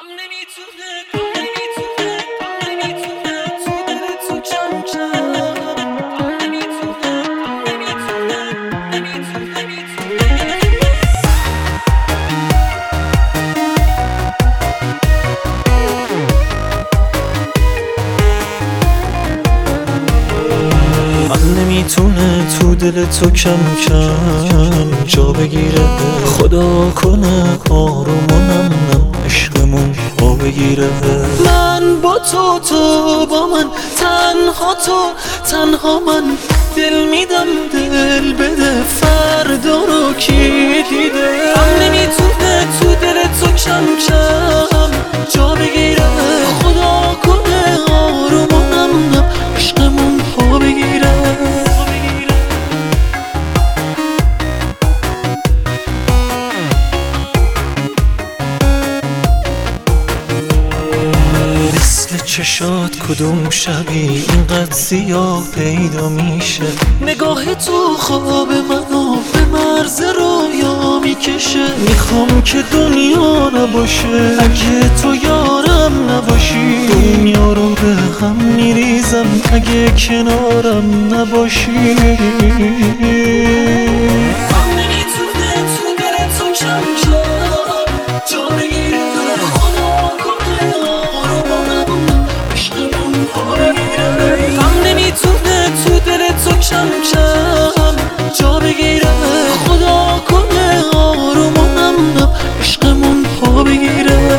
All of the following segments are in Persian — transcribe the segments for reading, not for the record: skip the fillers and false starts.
نمیتونه تو دل تو کم کم جا بگیره. خدا کنه آرومونم عشقمون پا بگیره. من با تو با من، تنها تو تنها من. دل میدم دل بده، فردا رو کی دیده. من نمیتونه تو دل تو کم کم جا بگیره. خدا کنه آرومونم عشقمون پا بگیره. چشات کدوم شبی اینقدر سیاه پیدا میشه؟ نگاه تو خواب منو به مرز رویا میکشه. میخوام که دنیا نباشه اگه تو یارم نباشی. دنیا رو به هم میریزم اگه کنارم نباشی. کم کم جا بگیره. خدا کنه آرومونم عشقمون پا بگیره.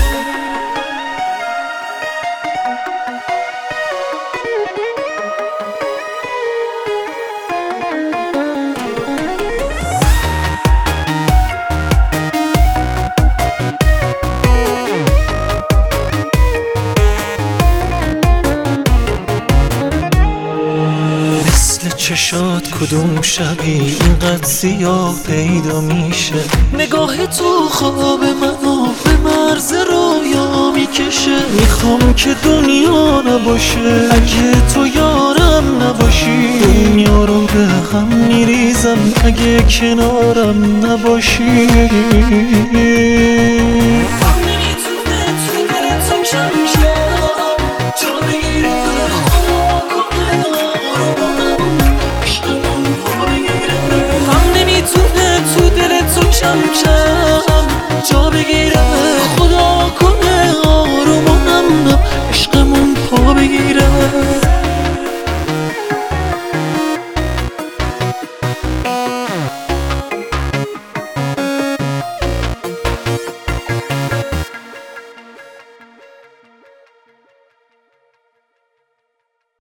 چشات کدوم شبی اینقدر سیاه پیدا میشه؟ نگاه تو خواب منو به مرز رویا میکشه. میخوام که دنیا نباشه اگه تو یارم نباشی. دنیا رو به هم میریزم اگه کنارم نباشی.